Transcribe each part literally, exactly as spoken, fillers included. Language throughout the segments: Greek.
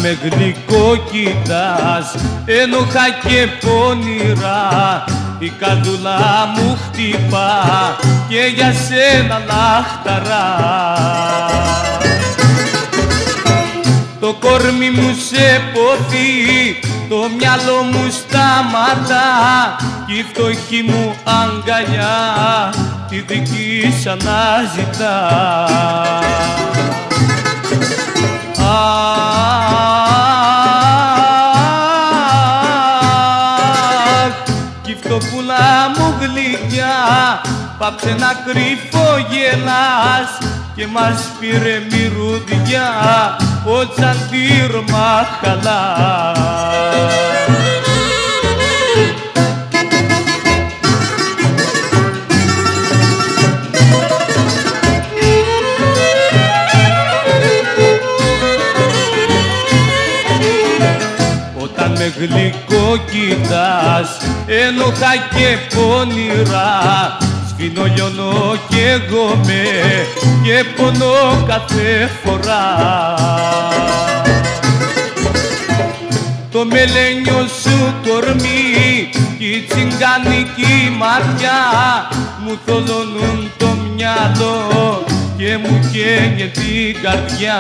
με γλυκό κοιτάς ένοχα και πονηρά, η καρδούλα μου χτυπά και για σένα λάχταρά. Το κορμί μου σε ποθεί, το μυαλό μου σταματά κι η φτωχή μου αγκαλιά τη δική σ' αναζητά. Αχ, κι η φτωχούλα μου γλυκιά πάψε να κρυφογελάς και μας πήρε μυρουδιά ο τσαντήρ μαχαλά. Όταν με γλυκό κοιτάς ένοχα και πονηρά, σφινώ, λιώνω κι εγώ με και πονώ κάθε φορά. Το μελένιο σου κορμί κι η τσιγκάνικη ματιά μου θολώνουν το μυαλό και μου καίγε την καρδιά.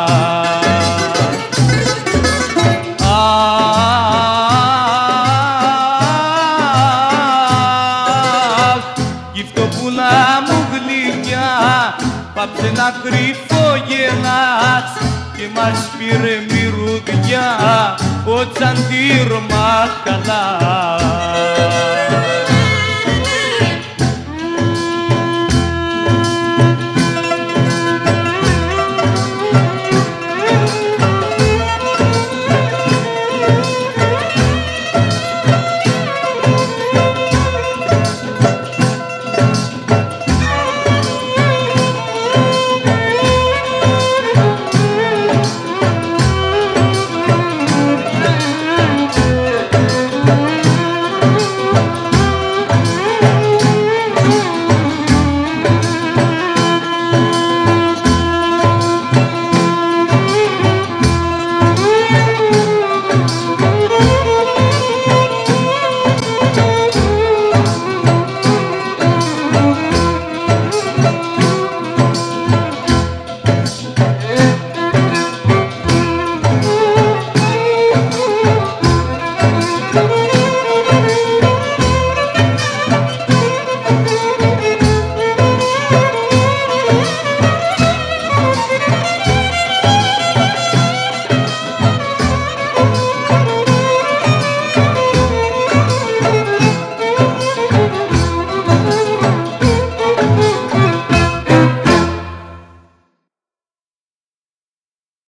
Πάψε να κρυφογελάς και μας πήρε μυρουδιά ο τσαντήρ μαχαλά.